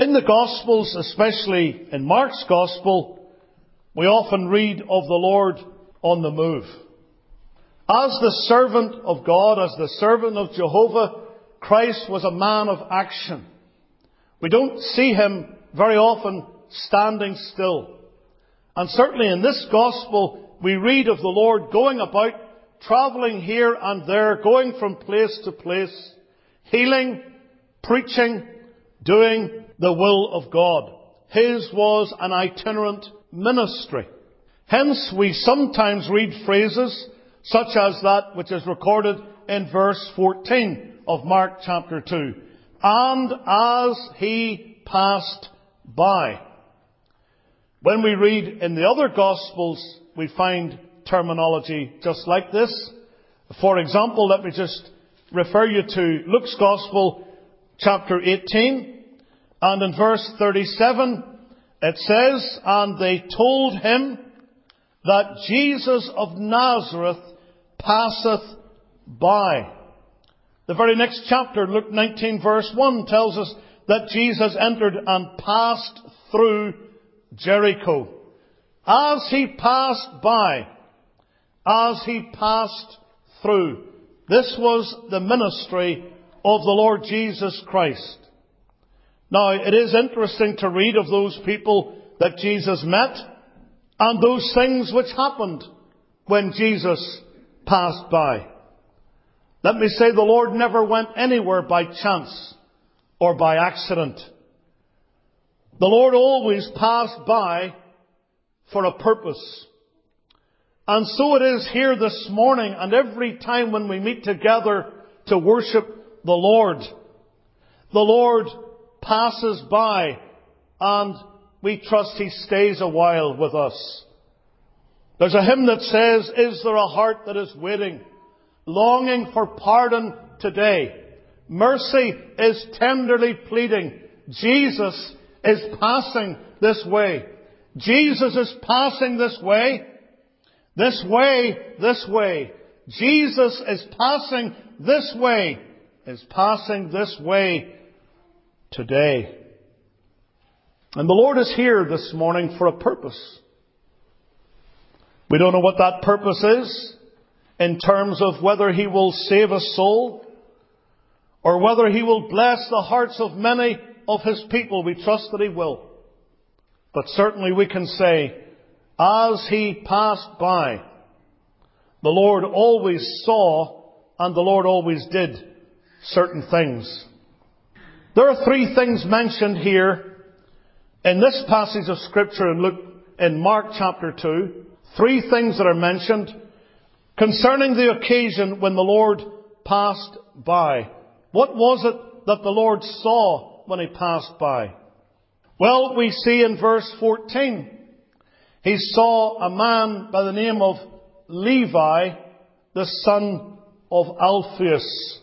In the Gospels, especially in Mark's Gospel, we often read of the Lord on the move. As the servant of God, as the servant of Jehovah, Christ was a man of action. We don't see him very often standing still. And certainly in this Gospel, we read of the Lord going about, travelling here and there, going from place to place, healing, preaching, doing the will of God. His was an itinerant ministry. Hence, we sometimes read phrases such as that which is recorded in verse 14 of Mark chapter 2. And as he passed by. When we read in the other Gospels, we find terminology just like this. For example, let me just refer you to Luke's Gospel, chapter 18. And in verse 37, it says, And they told him that Jesus of Nazareth passeth by. The very next chapter, Luke 19 verse 1, tells us that Jesus entered and passed through Jericho. As he passed by, as he passed through. This was the ministry of the Lord Jesus Christ. Now, it is interesting to read of those people that Jesus met and those things which happened when Jesus passed by. Let me say the Lord never went anywhere by chance or by accident. The Lord always passed by for a purpose. And so it is here this morning and every time when we meet together to worship the Lord. The Lord passes by and we trust He stays a while with us. There's a hymn that says, Is there a heart that is waiting, longing for pardon today? Mercy is tenderly pleading. Jesus is passing this way. Jesus is passing this way. This way, this way. Jesus is passing this way, is passing this way today. And the Lord is here this morning for a purpose. We don't know what that purpose is in terms of whether He will save a soul or whether He will bless the hearts of many of His people. We trust that He will. But certainly we can say, as He passed by, the Lord always saw and the Lord always did certain things. There are three things mentioned here in this passage of Scripture in Mark chapter 2. Three things that are mentioned concerning the occasion when the Lord passed by. What was it that the Lord saw when He passed by? Well, we see in verse 14, He saw a man by the name of Levi, the son of Alphaeus.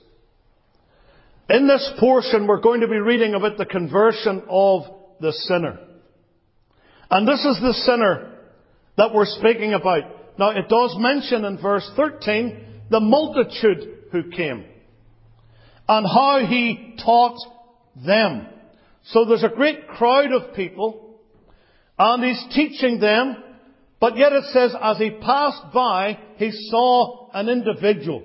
In this portion, we're going to be reading about the conversion of the sinner. And this is the sinner that we're speaking about. Now, it does mention in verse 13 the multitude who came and how He taught them. So there's a great crowd of people and He's teaching them, but yet it says as He passed by, He saw an individual.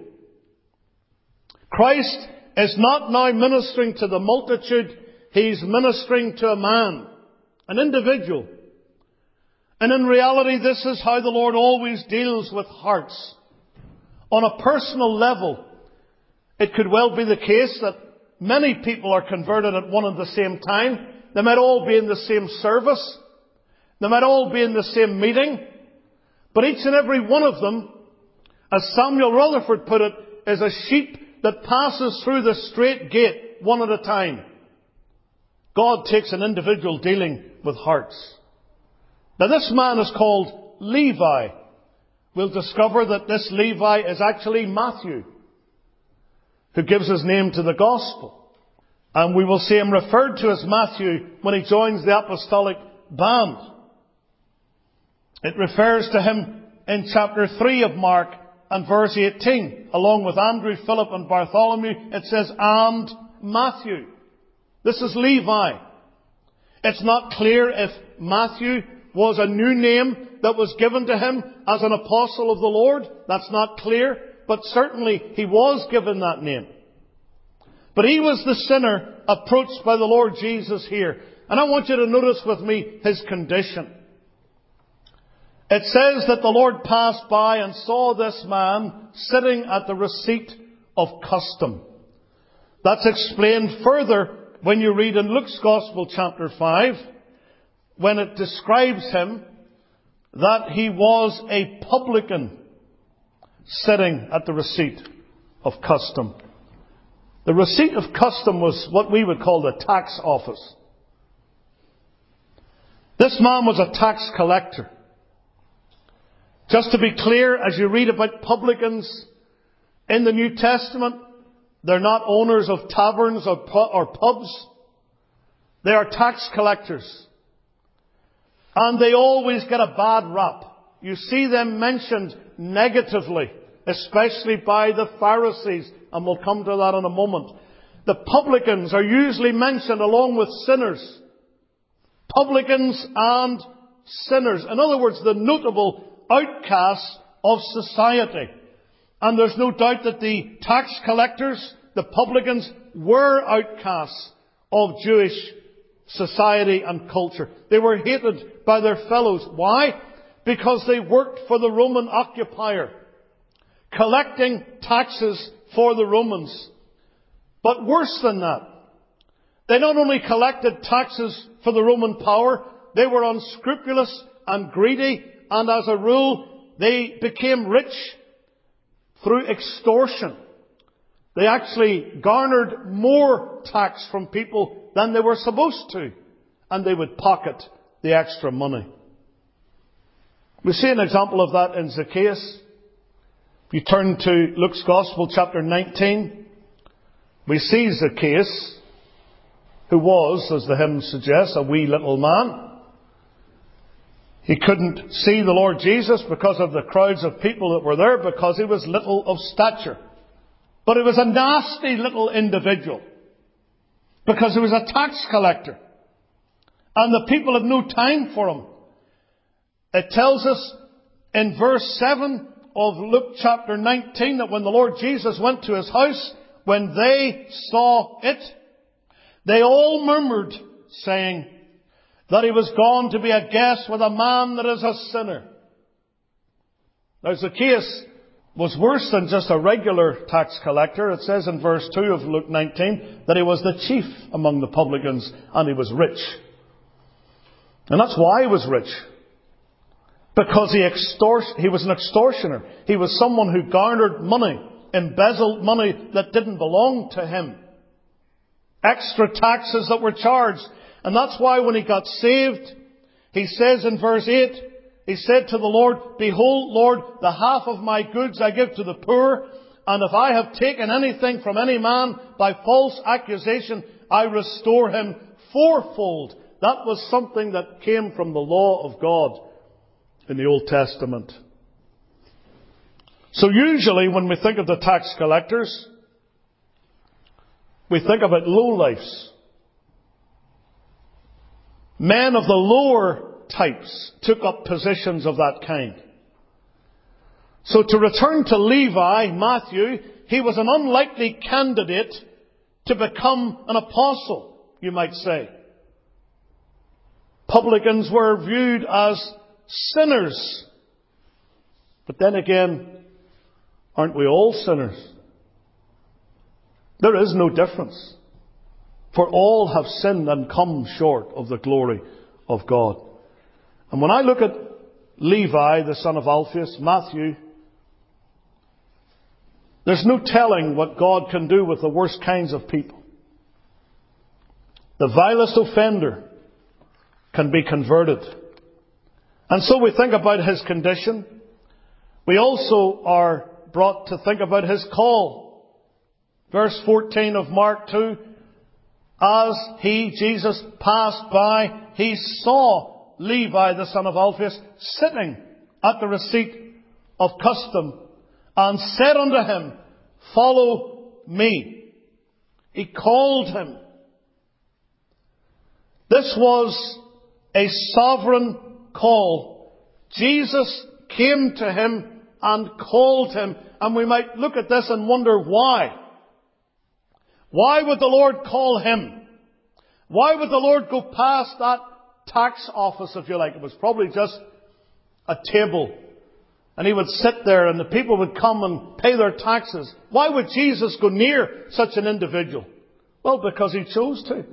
Christ is not now ministering to the multitude, He's ministering to a man, an individual. And in reality, this is how the Lord always deals with hearts. On a personal level, it could well be the case that many people are converted at one and the same time. They might all be in the same service. They might all be in the same meeting. But each and every one of them, as Samuel Rutherford put it, is a sheep that passes through the straight gate one at a time. God takes an individual dealing with hearts. Now this man is called Levi. We'll discover that this Levi is actually Matthew, who gives his name to the Gospel. And we will see him referred to as Matthew when he joins the apostolic band. It refers to him in chapter 3 of Mark and verse 18. Along with Andrew, Philip and Bartholomew, it says, and Matthew. This is Levi. It's not clear if Matthew was a new name that was given to him as an apostle of the Lord. That's not clear, but certainly he was given that name. But he was the sinner approached by the Lord Jesus here. And I want you to notice with me his condition. It says that the Lord passed by and saw this man sitting at the receipt of custom. That's explained further when you read in Luke's Gospel chapter 5, when it describes him that he was a publican sitting at the receipt of custom. The receipt of custom was what we would call the tax office. This man was a tax collector. Just to be clear, as you read about publicans in the New Testament, they're not owners of taverns or pubs. They are tax collectors. And they always get a bad rap. You see them mentioned negatively, especially by the Pharisees, and we'll come to that in a moment. The publicans are usually mentioned along with sinners. Publicans and sinners. In other words, the notable outcasts of society. And there's no doubt that the tax collectors, the publicans, were outcasts of Jewish society and culture. They were hated by their fellows. Why? Because they worked for the Roman occupier, collecting taxes for the Romans. But worse than that, they not only collected taxes for the Roman power, they were unscrupulous and greedy, and as a rule, they became rich through extortion. They actually garnered more tax from people than they were supposed to, and they would pocket the extra money. We see an example of that in Zacchaeus. If you turn to Luke's Gospel, chapter 19, we see Zacchaeus, who was, as the hymn suggests, a wee little man. He couldn't see the Lord Jesus because of the crowds of people that were there, because he was little of stature. But he was a nasty little individual, because he was a tax collector. And the people had no time for him. It tells us in verse 7 of Luke chapter 19 that when the Lord Jesus went to his house, when they saw it, they all murmured, saying that he was gone to be a guest with a man that is a sinner. Now Zacchaeus was worse than just a regular tax collector. It says in verse 2 of Luke 19 that he was the chief among the publicans, and he was rich. And that's why he was rich. Because he was an extortioner. He was someone who garnered money, embezzled money that didn't belong to him. Extra taxes that were charged. And that's why when he got saved, he says in verse 8, he said to the Lord, "Behold, Lord, the half of my goods I give to the poor, and if I have taken anything from any man by false accusation, I restore him fourfold." That was something that came from the law of God in the Old Testament. So usually when we think of the tax collectors, we think about lowlifes. Men of the lower types took up positions of that kind. So to return to Levi, Matthew, he was an unlikely candidate to become an apostle, you might say. Publicans were viewed as sinners. But then again, aren't we all sinners? There is no difference. For all have sinned and come short of the glory of God. And when I look at Levi, the son of Alphaeus, Matthew, there's no telling what God can do with the worst kinds of people. The vilest offender can be converted. And so we think about his condition. We also are brought to think about his call. Verse 14 of Mark 2, as he, Jesus, passed by, he saw Levi, the son of Alphaeus, sitting at the receipt of custom, and said unto him, "Follow me." He called him. This was a sovereign call. Jesus came to him and called him. And we might look at this and wonder why. Why would the Lord call him? Why would the Lord go past that tax office, if you like? It was probably just a table. And he would sit there and the people would come and pay their taxes. Why would Jesus go near such an individual? Well, because he chose to.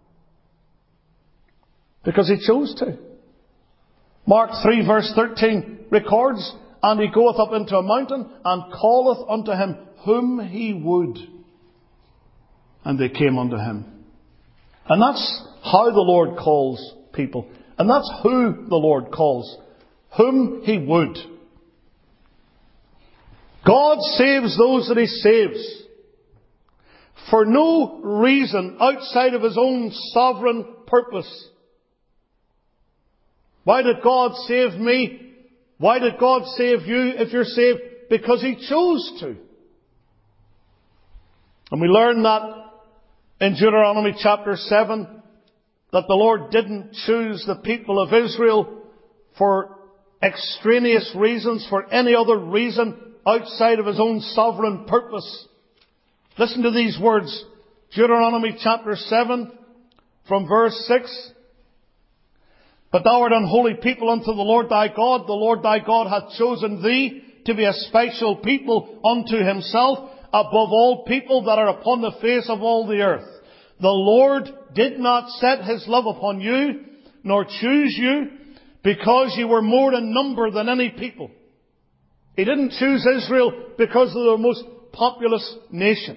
Because he chose to. Mark 3 verse 13 records, and he goeth up into a mountain and calleth unto him whom he would. And they came unto him. And that's how the Lord calls people. And that's who the Lord calls. Whom he would. God saves those that he saves. For no reason outside of his own sovereign purpose. Why did God save me? Why did God save you if you're saved? Because he chose to. And we learn that in Deuteronomy chapter 7, that the Lord didn't choose the people of Israel for extraneous reasons, for any other reason outside of his own sovereign purpose. Listen to these words. Deuteronomy chapter 7, from verse 6. But thou art an holy people unto the Lord thy God. The Lord thy God hath chosen thee to be a special people unto himself, above all people that are upon the face of all the earth. The Lord did not set his love upon you, nor choose you, because you were more in number than any people. He didn't choose Israel because they were the most populous nation.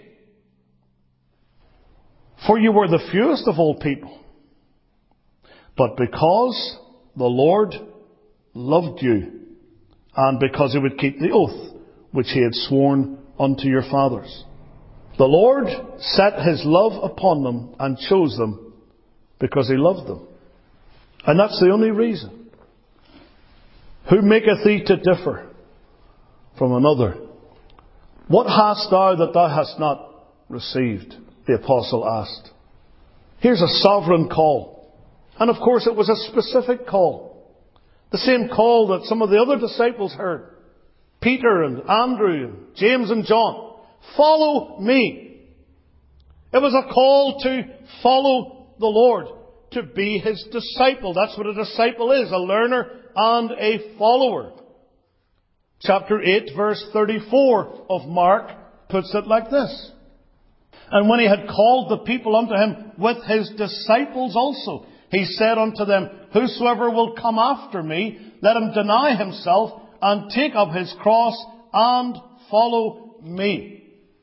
For you were the fewest of all people. But because the Lord loved you, and because he would keep the oath which he had sworn unto your fathers. The Lord set his love upon them and chose them because he loved them. And that's the only reason. Who maketh thee to differ from another? What hast thou that thou hast not received? The apostle asked. Here's a sovereign call. And of course it was a specific call. The same call that some of the other disciples heard. Peter and Andrew and James and John. Follow me. It was a call to follow the Lord. To be his disciple. That's what a disciple is. A learner and a follower. Chapter 8 verse 34 of Mark puts it like this. And when he had called the people unto him with his disciples also, he said unto them, Whosoever will come after me, let him deny himself and take up his cross and follow me.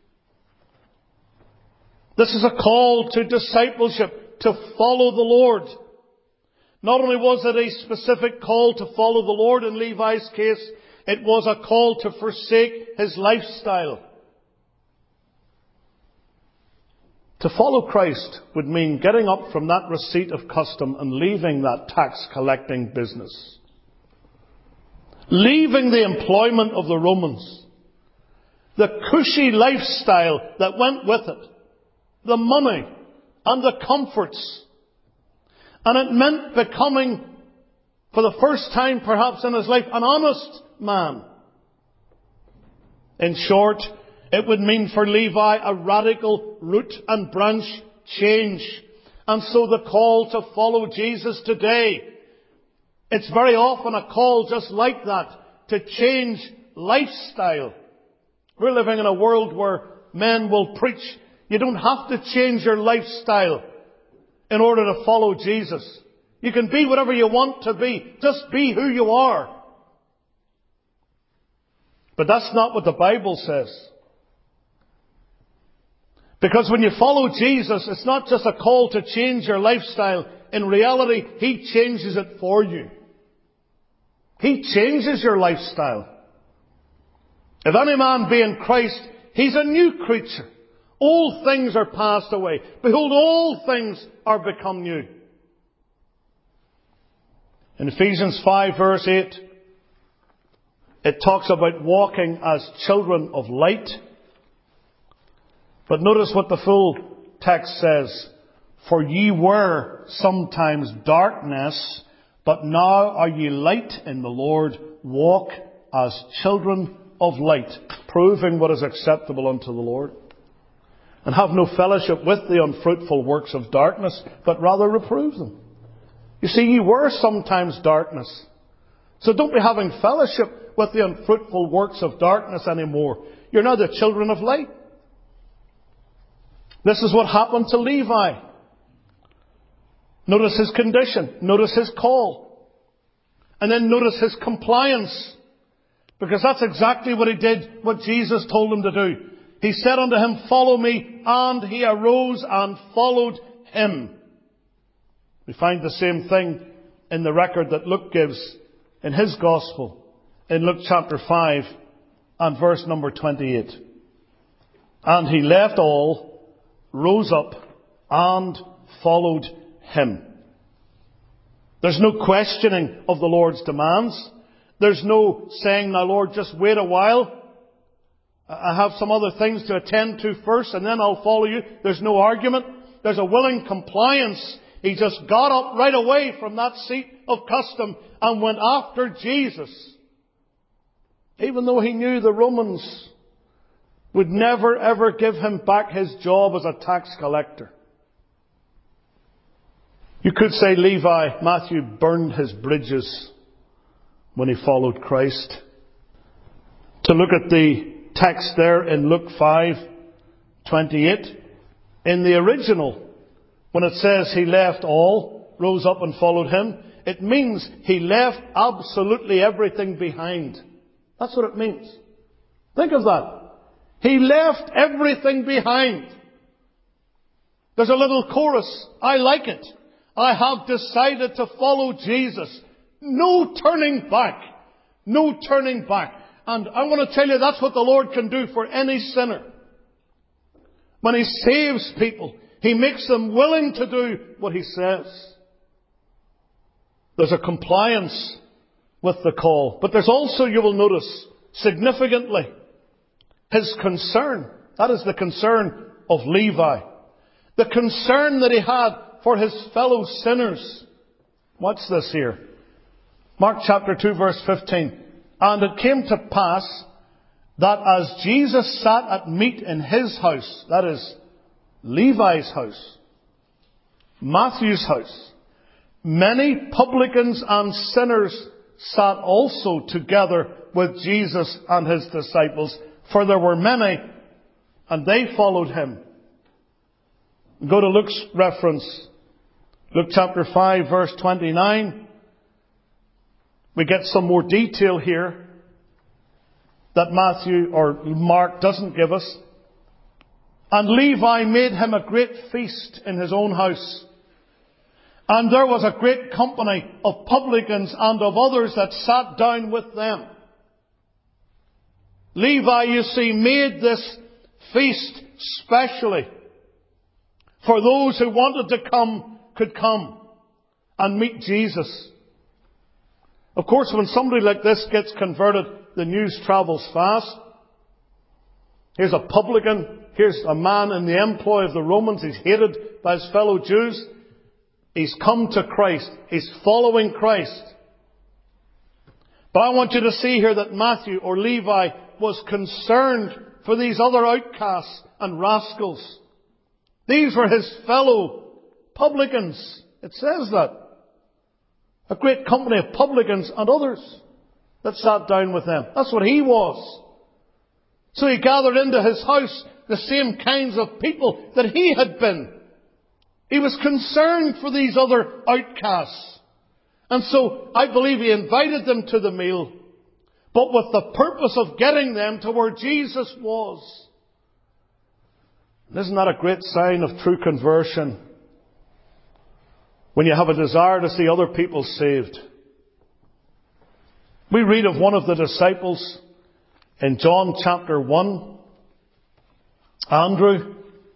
This is a call to discipleship, to follow the Lord. Not only was it a specific call to follow the Lord in Levi's case, it was a call to forsake his lifestyle. To follow Christ would mean getting up from that receipt of custom and leaving that tax collecting business. Leaving the employment of the Romans. The cushy lifestyle that went with it. The money and the comforts. And it meant becoming, for the first time perhaps in his life, an honest man. In short, it would mean for Levi a radical root and branch change. And so the call to follow Jesus today, it's very often a call just like that, to change lifestyle. We're living in a world where men will preach, you don't have to change your lifestyle in order to follow Jesus. You can be whatever you want to be. Just be who you are. But that's not what the Bible says. Because when you follow Jesus, it's not just a call to change your lifestyle. In reality, he changes it for you. He changes your lifestyle. If any man be in Christ, he's a new creature. All things are passed away. Behold, all things are become new. In Ephesians 5 verse 8, it talks about walking as children of light. But notice what the full text says. For ye were sometimes darkness, but now are ye light in the Lord. Walk as children of light, proving what is acceptable unto the Lord. And have no fellowship with the unfruitful works of darkness, but rather reprove them. You see, ye were sometimes darkness. So don't be having fellowship with the unfruitful works of darkness anymore. You're now the children of light. This is what happened to Levi. Notice his condition. Notice his call. And then notice his compliance. Because that's exactly what he did, what Jesus told him to do. He said unto him, follow me, and he arose and followed him. We find the same thing in the record that Luke gives in his Gospel, in Luke chapter 5 and verse number 28. And he left all, rose up, and followed him. There's no questioning of the Lord's demands. There's no saying, now Lord, just wait a while. I have some other things to attend to first, and then I'll follow you. There's no argument. There's a willing compliance. He just got up right away from that seat of custom and went after Jesus. Even though he knew the Romans would never ever give him back his job as a tax collector. You could say Matthew burned his bridges when he followed Christ. To look at the text there in Luke 5:28, in the original, when it says he left all, rose up and followed him, it means he left absolutely everything behind. That's what it means. Think of that. He left everything behind. There's a little chorus. I like it. I have decided to follow Jesus. No turning back. No turning back. And I want to tell you, that's what the Lord can do for any sinner. When He saves people, He makes them willing to do what He says. There's a compliance with the call. But there's also, you will notice, significantly, His concern. That is the concern of Levi. The concern that he had for his fellow sinners. Watch this here. Mark chapter 2 verse 15. And it came to pass that as Jesus sat at meat in his house, that is Levi's house, Matthew's house, many publicans and sinners sat also together with Jesus and his disciples, for there were many, and they followed him. Go to Luke's reference. Luke chapter 5 verse 29. We get some more detail here that Matthew or Mark doesn't give us. And Levi made him a great feast in his own house. And there was a great company of publicans and of others that sat down with them. Levi, you see, made this feast specially for those who wanted to come, could come and meet Jesus. Of course, when somebody like this gets converted, the news travels fast. Here's a publican. Here's a man in the employ of the Romans. He's hated by his fellow Jews. He's come to Christ. He's following Christ. But I want you to see here that Matthew or Levi was concerned for these other outcasts and rascals. These were his fellow publicans. It says that. A great company of publicans and others that sat down with them. That's what he was. So he gathered into his house the same kinds of people that he had been. He was concerned for these other outcasts. And so I believe he invited them to the meal, but with the purpose of getting them to where Jesus was. Isn't that a great sign of true conversion? When you have a desire to see other people saved. We read of one of the disciples in John chapter 1, Andrew,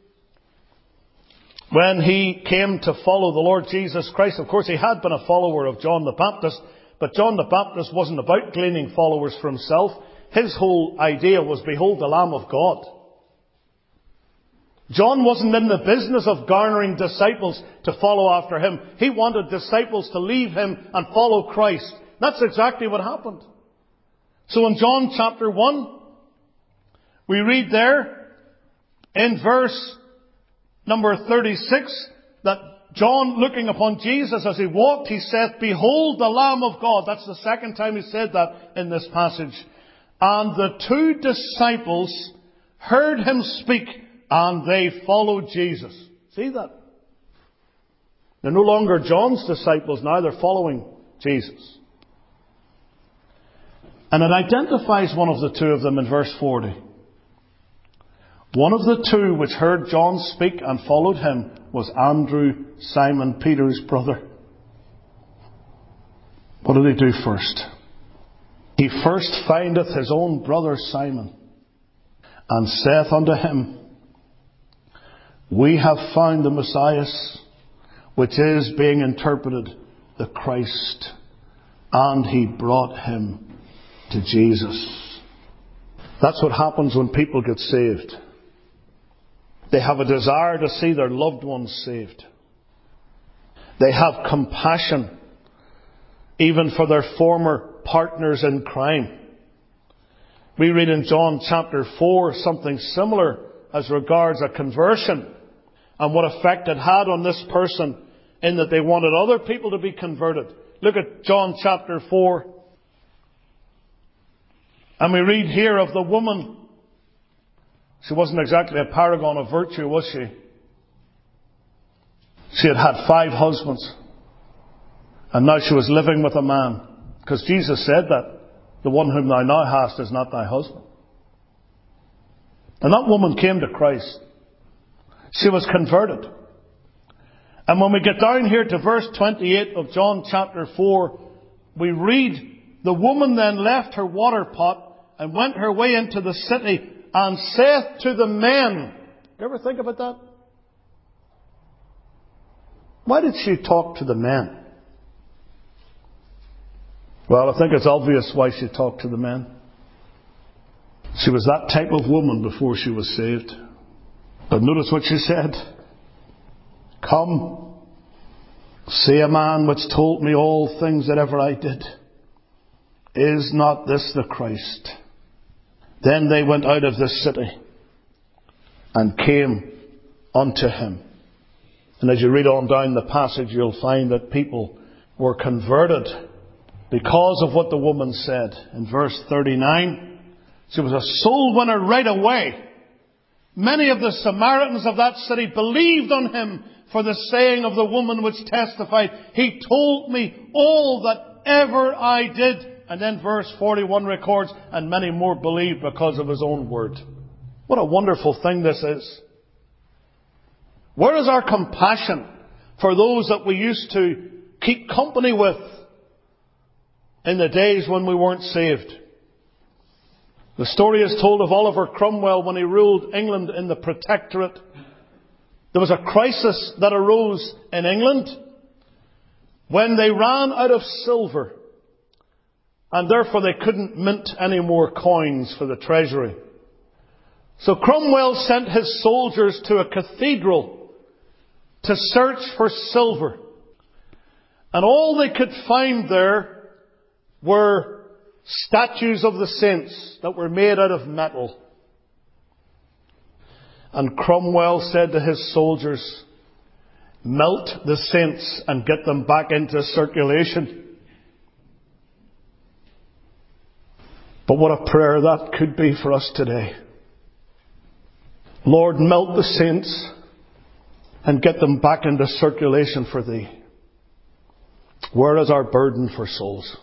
when he came to follow the Lord Jesus Christ. Of course, he had been a follower of John the Baptist, but John the Baptist wasn't about gleaning followers for himself. His whole idea was, behold the Lamb of God. John wasn't in the business of garnering disciples to follow after him. He wanted disciples to leave him and follow Christ. That's exactly what happened. So in John chapter 1, we read there in verse number 36 that John, looking upon Jesus as he walked, he said, "Behold the Lamb of God." That's the second time he said that in this passage. "And the two disciples heard him speak, and they followed Jesus." See that? They're no longer John's disciples now, they're following Jesus. And it identifies one of the two of them in verse 40. One of the two which heard John speak and followed him was Andrew, Simon Peter's brother. What did he do first? He first findeth his own brother Simon, and saith unto him, "We have found the Messiah," which is, being interpreted, the Christ. And he brought him to Jesus. That's what happens when people get saved. They have a desire to see their loved ones saved. They have compassion, even for their former partners in crime. We read in John chapter 4 something similar as regards a conversion and what effect it had on this person in that they wanted other people to be converted. Look at John chapter 4. And we read here of the woman. She wasn't exactly a paragon of virtue, was she? She had had 5 husbands. And now she was living with a man. Because Jesus said that the one whom thou now hast is not thy husband. And that woman came to Christ. She was converted. And when we get down here to verse 28 of John chapter 4, we read, "The woman then left her water pot and went her way into the city and saith to the men." You ever think about that? Why did she talk to the men? Well, I think it's obvious why she talked to the men. She was that type of woman before she was saved. But notice what she said. "Come, see a man which told me all things that ever I did. Is not this the Christ?" Then they went out of the city and came unto him. And as you read on down the passage, you'll find that people were converted because of what the woman said. In verse 39, she was a soul winner right away. Many of the Samaritans of that city believed on him for the saying of the woman which testified, "He told me all that ever I did." And then verse 41 records, "And many more believed because of his own word." What a wonderful thing this is. Where is our compassion for those that we used to keep company with in the days when we weren't saved? The story is told of Oliver Cromwell when he ruled England in the Protectorate. There was a crisis that arose in England when they ran out of silver. And therefore they couldn't mint any more coins for the treasury. So Cromwell sent his soldiers to a cathedral to search for silver. And all they could find there were statues of the saints that were made out of metal. And Cromwell said to his soldiers, "Melt the saints and get them back into circulation." But what a prayer that could be for us today. Lord, melt the saints and get them back into circulation for Thee. Where is our burden for souls?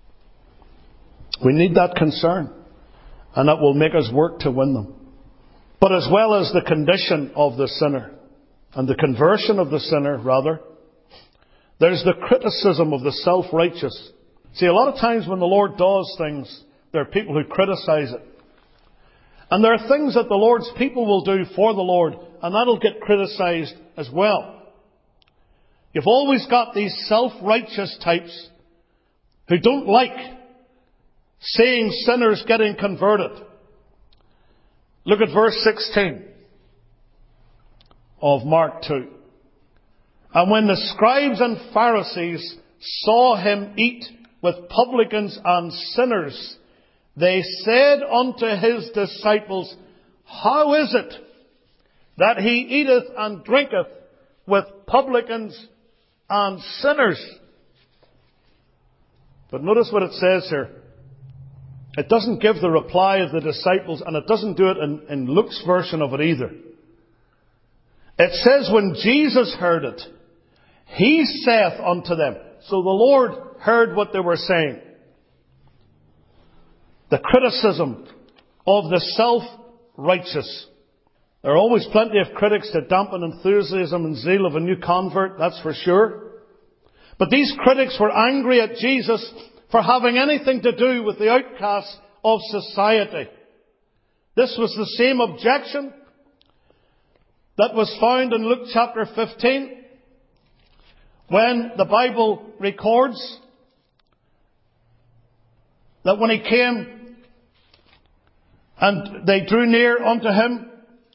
We need that concern, and that will make us work to win them. But as well as the condition of the sinner, and the conversion of the sinner, rather, there's the criticism of the self-righteous. See, a lot of times when the Lord does things, there are people who criticize it. And there are things that the Lord's people will do for the Lord, and that'll get criticized as well. You've always got these self-righteous types who don't like seeing sinners getting converted. Look at verse 16. of Mark 2. And when the scribes and Pharisees saw him eat with publicans and sinners, they said unto his disciples, How is it that he eateth and drinketh with publicans and sinners? But notice what it says here. It doesn't give the reply of the disciples, and it doesn't do it in Luke's version of it either. It says, when Jesus heard it, he saith unto them. So the Lord heard what they were saying. The criticism of the self-righteous. There are always plenty of critics to dampen enthusiasm and zeal of a new convert, that's for sure. But these critics were angry at Jesus for having anything to do with the outcasts of society. This was the same objection that was found in Luke chapter 15, when the Bible records that when he came and they drew near unto him,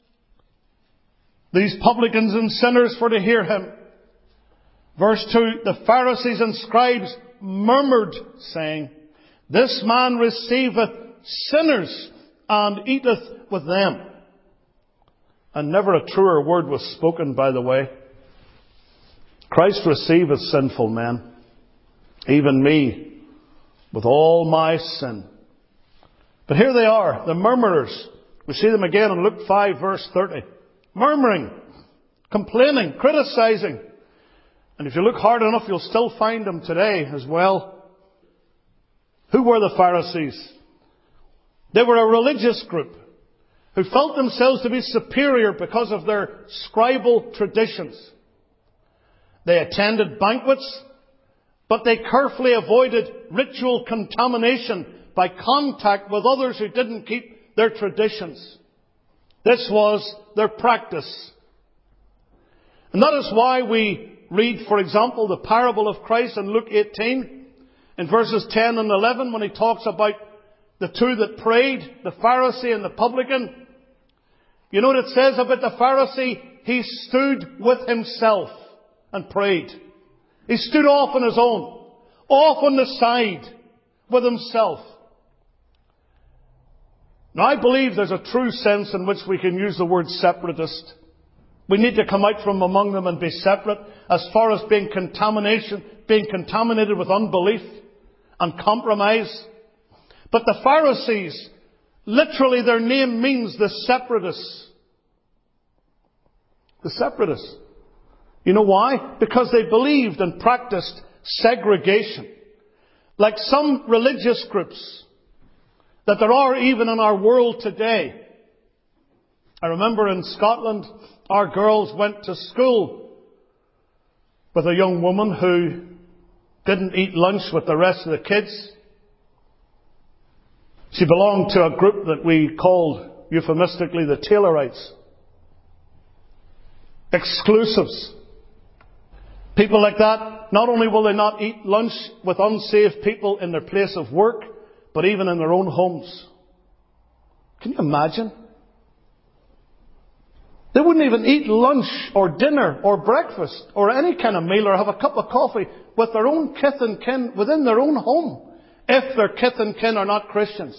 these publicans and sinners, for to hear him. Verse 2, the Pharisees and scribes murmured, saying, This man receiveth sinners and eateth with them. And never a truer word was spoken, by the way. Christ receiveth sinful men, even me, with all my sin. But here they are, the murmurers. We see them again in Luke 5, verse 30. Murmuring, complaining, criticizing. And if you look hard enough, you'll still find them today as well. Who were the Pharisees? They were a religious group who felt themselves to be superior because of their scribal traditions. They attended banquets, but they carefully avoided ritual contamination by contact with others who didn't keep their traditions. This was their practice. And that is why we read, for example, the parable of Christ in Luke 18, in verses 10 and 11, when he talks about the two that prayed, the Pharisee and the publican. You know what it says about the Pharisee? He stood with himself and prayed. He stood off on his own, off on the side with himself. Now, I believe there's a true sense in which we can use the word separatist. We need to come out from among them and be separate as far as being contaminated with unbelief and compromise. But the Pharisees, literally their name means the separatists. The separatists. You know why? Because they believed and practiced segregation. Like some religious groups that there are even in our world today. I remember in Scotland, our girls went to school with a young woman who didn't eat lunch with the rest of the kids. She belonged to a group that we called euphemistically the Taylorites. Exclusives. People like that, not only will they not eat lunch with unsaved people in their place of work, but even in their own homes. Can you imagine? They wouldn't even eat lunch or dinner or breakfast or any kind of meal or have a cup of coffee with their own kith and kin within their own home if their kith and kin are not Christians.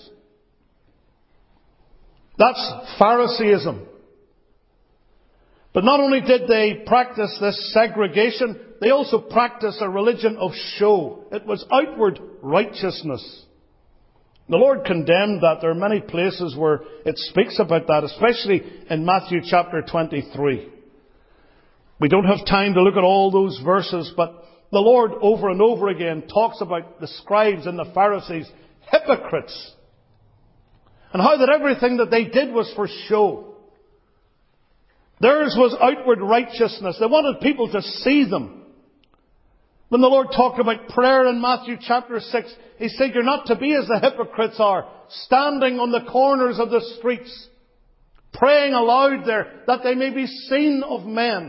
That's Phariseeism. But not only did they practice this segregation, they also practiced a religion of show. It was outward righteousness. The Lord condemned that. There are many places where it speaks about that, especially in Matthew chapter 23. We don't have time to look at all those verses, but the Lord over and over again talks about the scribes and the Pharisees, hypocrites, and how that everything that they did was for show. Theirs was outward righteousness. They wanted people to see them. When the Lord talked about prayer in Matthew chapter 6, He said, you're not to be as the hypocrites are, standing on the corners of the streets, praying aloud there, that they may be seen of men.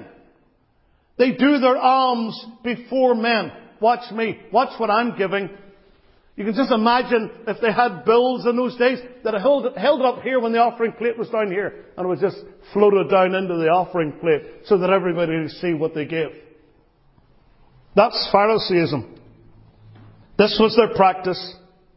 They do their alms before men. Watch me. Watch what I'm giving. You can just imagine if they had bills in those days that held it up here when the offering plate was down here, and it was just floated down into the offering plate so that everybody would see what they gave. That's Pharisaism. This was their practice.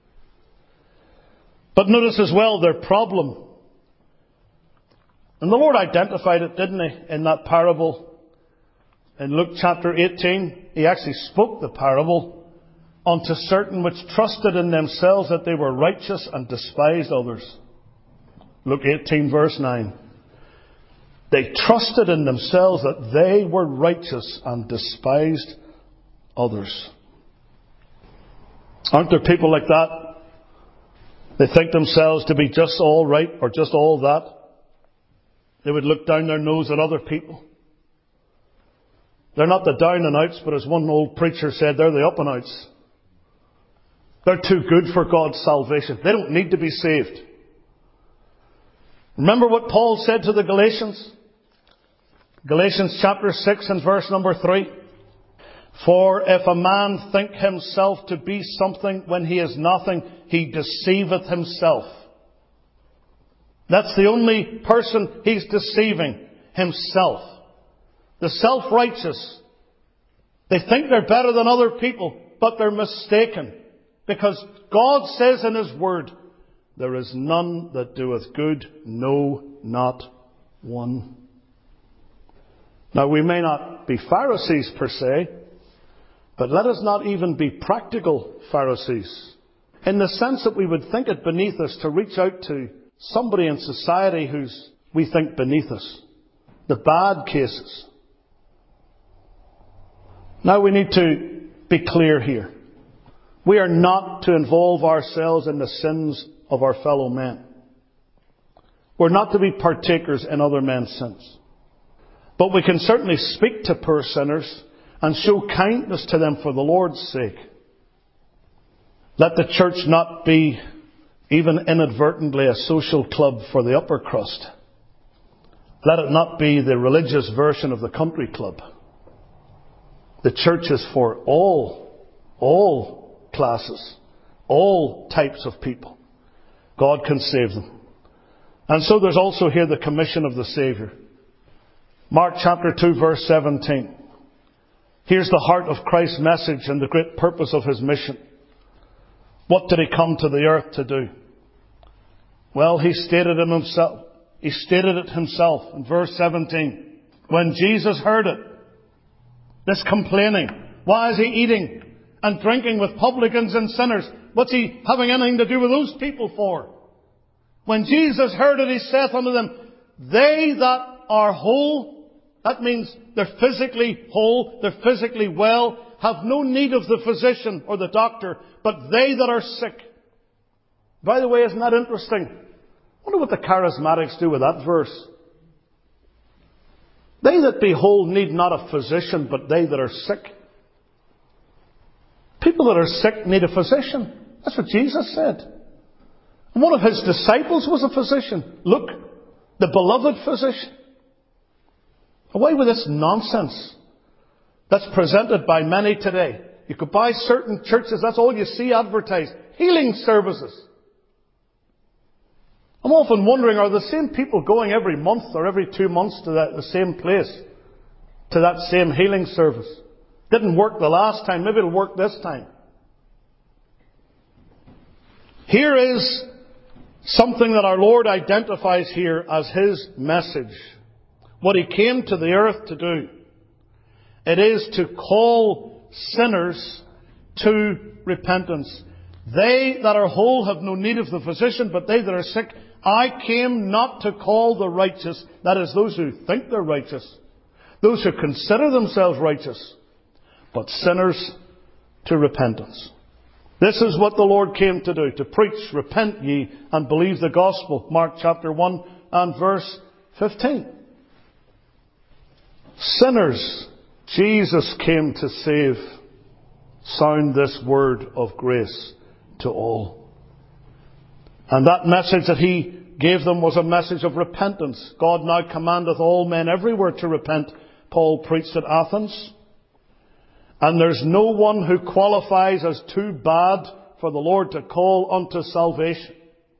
But notice as well their problem. And the Lord identified it, didn't He, in that parable. In Luke chapter 18, He actually spoke the parable unto certain which trusted in themselves that they were righteous and despised others. Luke 18 verse 9. They trusted in themselves that they were righteous and despised others. Aren't there people like that? They think themselves to be just all right or just all that. They would look down their nose at other people. They're not the down and outs, but as one old preacher said, they're the up and outs. They're too good for God's salvation. They don't need to be saved. Remember what Paul said to the Galatians? Galatians chapter 6 and verse number 3. For if a man think himself to be something when he is nothing, he deceiveth himself. That's the only person he's deceiving, himself. The self-righteous. They think they're better than other people, but they're mistaken. Because God says in His Word, there is none that doeth good, no, not one. Now we may not be Pharisees per se, but let us not even be practical Pharisees. In the sense that we would think it beneath us to reach out to somebody in society who's we think beneath us. The bad cases. Now we need to be clear here. We are not to involve ourselves in the sins of our fellow men. We're not to be partakers in other men's sins. But we can certainly speak to poor sinners and show kindness to them for the Lord's sake. Let the church not be, even inadvertently, a social club for the upper crust. Let it not be the religious version of the country club. The church is for all classes, all types of people. God can save them. And so there's also here the commission of the Saviour. Mark chapter 2 verse 17. Here's the heart of Christ's message and the great purpose of His mission. What did He come to the earth to do? Well, He stated it himself in verse 17. When Jesus heard it, this complaining, why is He eating and drinking with publicans and sinners? What's He having anything to do with those people for? When Jesus heard it, He saith unto them, they that are whole, that means they're physically whole, they're physically well, have no need of the physician or the doctor, but they that are sick. By the way, isn't that interesting? I wonder what the charismatics do with that verse. They that be whole need not a physician, but they that are sick. People that are sick need a physician. That's what Jesus said. And one of His disciples was a physician. Luke, the beloved physician. Away with this nonsense that's presented by many today. You could buy certain churches, that's all you see advertised. Healing services. I'm often wondering, are the same people going every month or every 2 months to the same place? To that same healing service? Didn't work the last time, maybe it'll work this time. Here is something that our Lord identifies here as His message. What He came to the earth to do. It is to call sinners to repentance. They that are whole have no need of the physician, but they that are sick. I came not to call the righteous, that is, those who think they're righteous, those who consider themselves righteous, but sinners to repentance. This is what the Lord came to do, to preach, repent ye, and believe the gospel. Mark chapter 1 and verse 15. Sinners, Jesus came to save. Sound this word of grace to all. And that message that He gave them was a message of repentance. God now commandeth all men everywhere to repent. Paul preached at Athens. And there's no one who qualifies as too bad for the Lord to call unto salvation.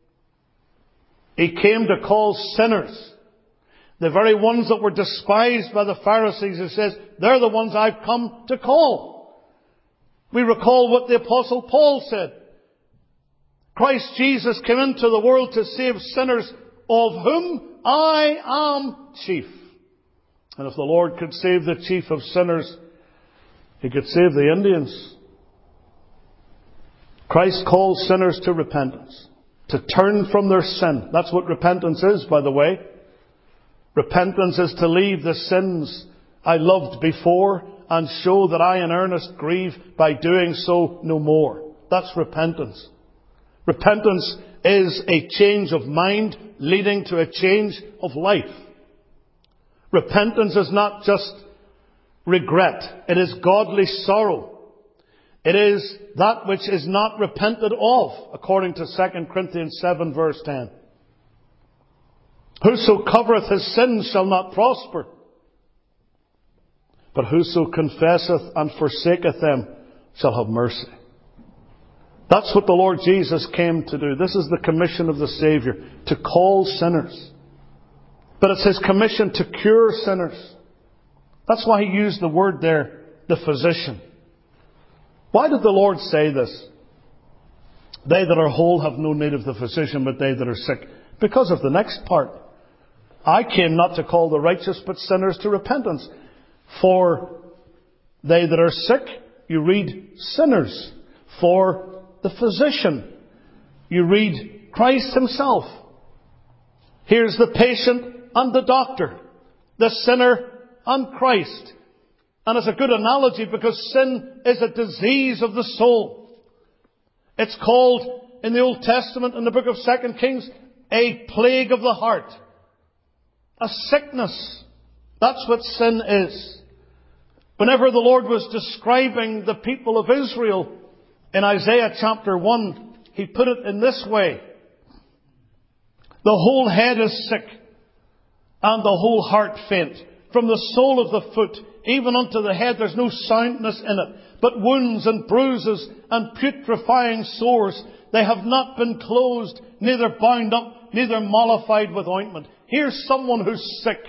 He came to call sinners. The very ones that were despised by the Pharisees, He says, they're the ones I've come to call. We recall what the Apostle Paul said. Christ Jesus came into the world to save sinners, of whom I am chief. And if the Lord could save the chief of sinners, He could save the Indians. Christ calls sinners to repentance, to turn from their sin. That's what repentance is, by the way. Repentance is to leave the sins I loved before and show that I in earnest grieve by doing so no more. That's repentance. Repentance is a change of mind leading to a change of life. Repentance is not just regret. It is godly sorrow. It is that which is not repented of, according to 2 Corinthians 7 verse 10. Whoso covereth his sins shall not prosper, but whoso confesseth and forsaketh them shall have mercy. That's what the Lord Jesus came to do. This is the commission of the Saviour, to call sinners. But it's His commission to cure sinners. That's why He used the word there, the physician. Why did the Lord say this? They that are whole have no need of the physician, but they that are sick. Because of the next part. I came not to call the righteous, but sinners to repentance. For they that are sick, you read sinners. For the physician, you read Christ Himself. Here's the patient and the doctor. The sinner and Christ. And it's a good analogy because sin is a disease of the soul. It's called in the Old Testament, in the book of 2 Kings, a plague of the heart. A sickness. That's what sin is. Whenever the Lord was describing the people of Israel in Isaiah chapter 1, He put it in this way. The whole head is sick, and the whole heart faint. From the sole of the foot, even unto the head, there's no soundness in it, but wounds and bruises and putrefying sores. They have not been closed, neither bound up, neither mollified with ointment. Here's someone who's sick,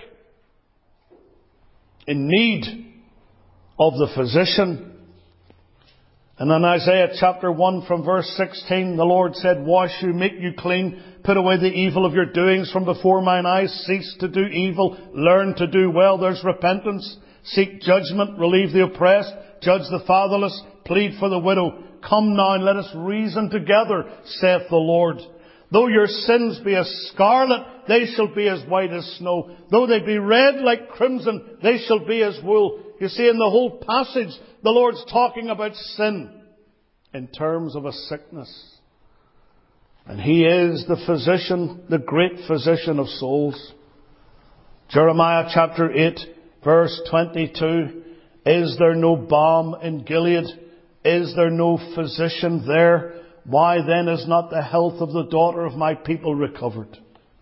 in need of the physician. And in Isaiah chapter 1 from verse 16, the Lord said, wash you, make you clean, put away the evil of your doings from before mine eyes, cease to do evil, learn to do well. There's repentance. Seek judgment, relieve the oppressed, judge the fatherless, plead for the widow. Come now and let us reason together, saith the Lord. Though your sins be as scarlet, they shall be as white as snow. Though they be red like crimson, they shall be as wool. You see, in the whole passage, the Lord's talking about sin in terms of a sickness. And He is the physician, the great physician of souls. Jeremiah chapter 8, verse 22. Is there no balm in Gilead? Is there no physician there? Why then is not the health of the daughter of my people recovered?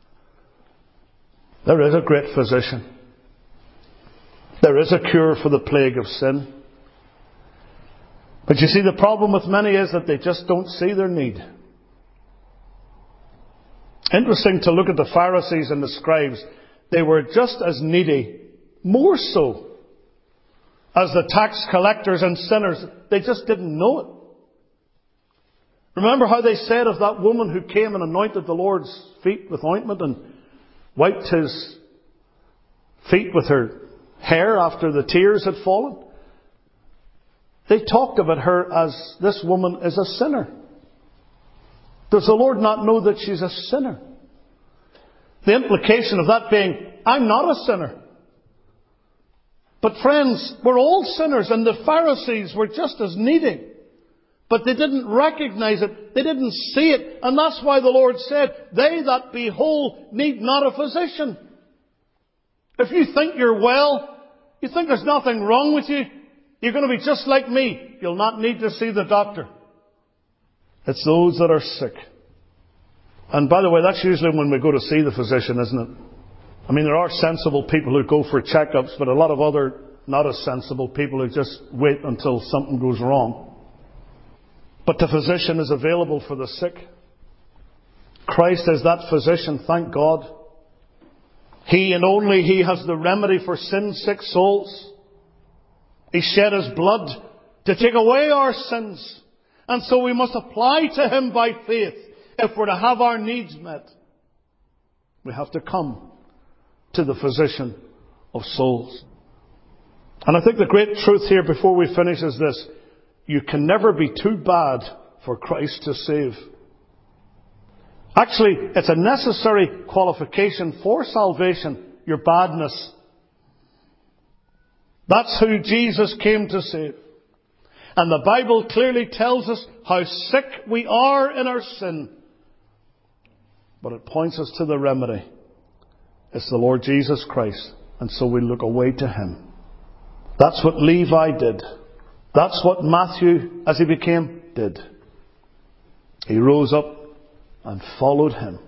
There is a great physician. There is a cure for the plague of sin. But you see, the problem with many is that they just don't see their need. Interesting to look at the Pharisees and the scribes. They were just as needy, more so, as the tax collectors and sinners. They just didn't know it. Remember how they said of that woman who came and anointed the Lord's feet with ointment and wiped His feet with her hair after the tears had fallen? They talked about her as this woman is a sinner. Does the Lord not know that she's a sinner? The implication of that being, I'm not a sinner. But friends, we're all sinners, and the Pharisees were just as needy. But they didn't recognize it. They didn't see it. And that's why the Lord said, they that be whole need not a physician. If you think you're well, you think there's nothing wrong with you, you're going to be just like me. You'll not need to see the doctor. It's those that are sick. And by the way, that's usually when we go to see the physician, isn't it? I mean, there are sensible people who go for checkups, but a lot of other not as sensible people who just wait until something goes wrong. But the physician is available for the sick. Christ is that physician, thank God. He and only He has the remedy for sin-sick souls. He shed His blood to take away our sins. And so we must apply to Him by faith if we're to have our needs met. We have to come to the physician of souls. And I think the great truth here before we finish is this. You can never be too bad for Christ to save. Actually, it's a necessary qualification for salvation, your badness. That's who Jesus came to save. And the Bible clearly tells us how sick we are in our sin. But it points us to the remedy. It's the Lord Jesus Christ. And so we look away to Him. That's what Levi did. That's what Matthew, as he became, did. He rose up and followed Him.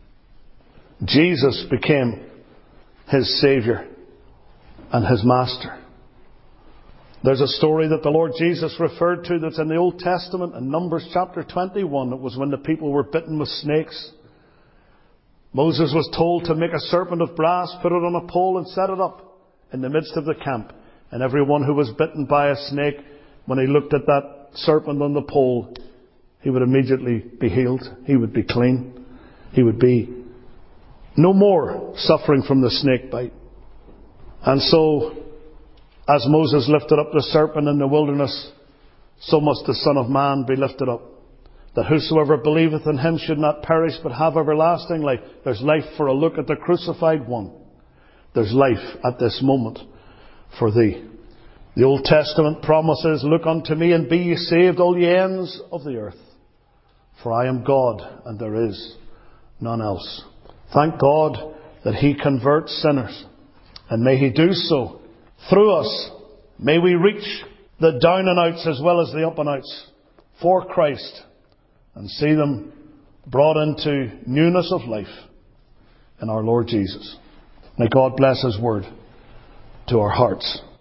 Jesus became his Saviour and his Master. There's a story that the Lord Jesus referred to that's in the Old Testament in Numbers chapter 21. It was when the people were bitten with snakes. Moses was told to make a serpent of brass, put it on a pole and set it up in the midst of the camp. And everyone who was bitten by a snake, when he looked at that serpent on the pole, he would immediately be healed. He would be clean. He would be no more suffering from the snake bite. And so, as Moses lifted up the serpent in the wilderness, so must the Son of Man be lifted up, that whosoever believeth in Him should not perish but have everlasting life. There's life for a look at the crucified one. There's life at this moment for thee. The Old Testament promises, look unto me and be ye saved, all ye ends of the earth. For I am God and there is none else. Thank God that He converts sinners. And may He do so through us. May we reach the down and outs as well as the up and outs for Christ and see them brought into newness of life in our Lord Jesus. May God bless His word to our hearts.